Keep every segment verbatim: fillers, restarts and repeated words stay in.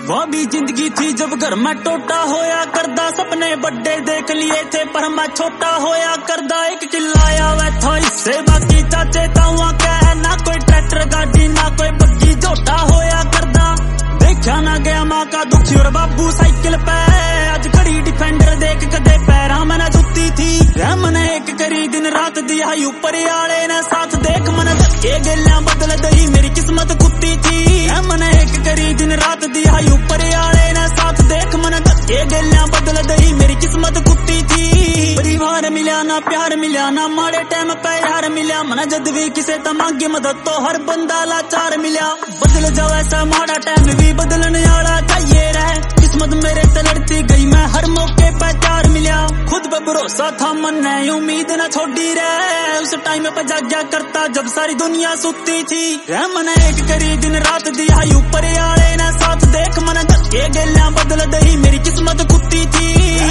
वो भी जिंदगी थी जब घर में टोटा होया करदा, सपने बड़े देख लिए थे पर मैं छोटा होया करदा। एक चिल्लाया वै था इससे बाकी चाचे ताऊआ कह, ना कोई ट्रैक्टर गाड़ी ना कोई बग्गी झोटा होया करदा। देखा ना गया माँ का दुखी और बाबू साइकिल पे, आज खड़ी डिफेंडर देख कदे पैरा मैंने जुती थी। मैंने एक करी दिन रात दिया ऊपर आले ने साथ, देख मैंने धक्के गेलियां बदल दही मेरी किस्मत कुत्ती थी। मैंने एक करी दिन रात दिया ऊपर आले ने साथ, देख मैंने धक्के गेलियां बदल दही मेरी किस्मत कुत्ती थी। परिवार मिला ना प्यार मिला ना माड़े टाइम पे यार मिला, मैंने जद भी किसे तो मांगी मदद तो हर बंदा लाचार मिला। बदल जाओ ऐसा माड़ा टाइम भी बदलने वाला चाहिए रहे, किस्मत मेरे से लड़ती गई मैं हर मौके पे चार मिला। खुद पे भरोसा था मन ने उम्मीद न छोड़ी रहे, उस टाइम पे जाग्या करता जब सारी दुनिया सुती थी। मैंने एक करी दिन रात दिया ऊपर आले ने साथ, देख मैंने धक्के गेलियां बदल दही मेरी किस्मत कुत्ती थी।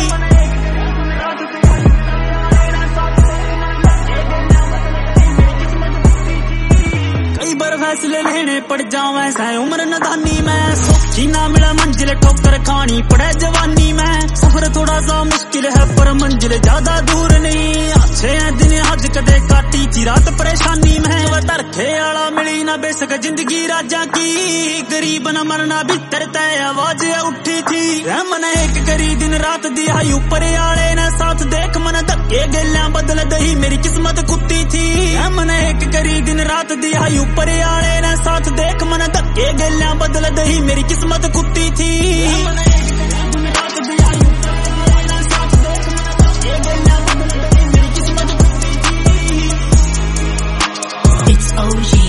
कई बार फैसले लेने पड़ जावे सै उम्र नदानी में, सौखी ना मिला मंजिल ठोकर खानी पड़े जवानी में। सफर थोड़ा सा मुश्किल है पर मंजिल ज्यादा दूर नहीं, अच्छे हैं दिन आज कदे काटी थी रात परेशानी में। वह तरखे आला मिली ना बेशक जिंदगी राजा की, गरीब न मरना भीतर तय आवाज उठी थी। मैंने एक करी दिन रात दिया ऊपर आले ने साथ, देख मैंने धक्के गेलियां बदल दही मेरी किस्मत कुत्ती थी। मैंने एक करी दिन रात दिया ऊपर आले ने साथ, देख मैंने धक्के गेलियां बदल दही मेरी किस्मत कुत्ती थी। It's O G